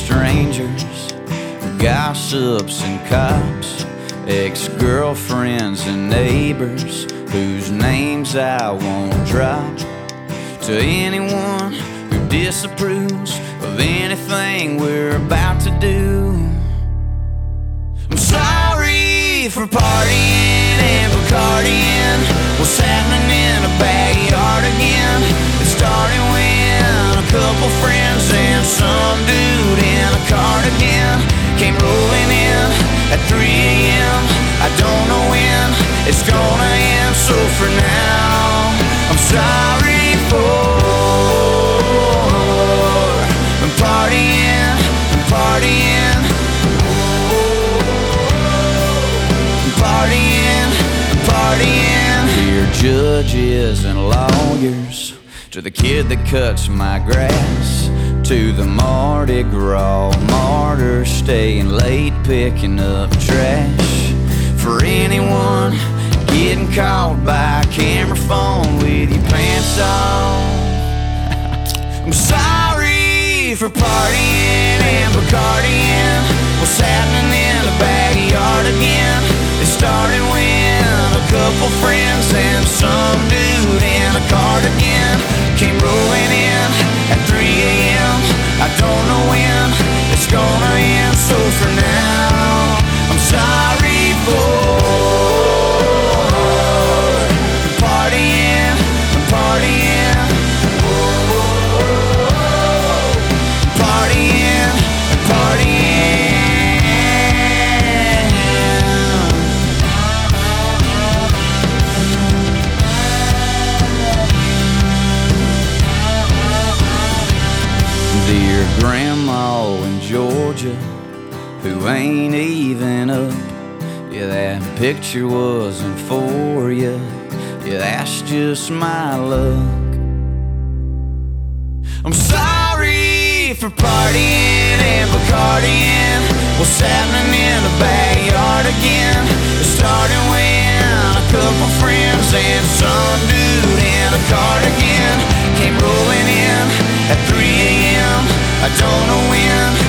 strangers, gossips and cops, ex-girlfriends and neighbors whose names I won't drop. To anyone who disapproves of anything we're about to do, I'm sorry for partying and Bacardiing. What's happening in a backyard again? It started when a couple friends and some dude in a cardigan came rolling in at 3 a.m. I don't know when it's gonna end, so for now I'm sorry for partying, partying, partying, partying. Dear judges and lawyers, to the kid that cuts my grass, to the Mardi Gras martyr staying late picking up trash, for anyone getting caught by a camera phone with your pants on, I'm sorry for partying and Bacardiing. What's happening in the backyard again? It started when a couple friends and some dude in a cardigan came rolling in at 3 a.m. I don't know when it's gonna end, so for now I'm sorry for partying, partying, partying, partying. Dear grandma in Georgia, who ain't even up, yeah, that picture wasn't for you, yeah, that's just my luck. I'm sorry for partying and Bacardiing. What's happening in the backyard again? It started when a couple friends and some dude in a cardigan came rolling in at 3 a.m. I don't know when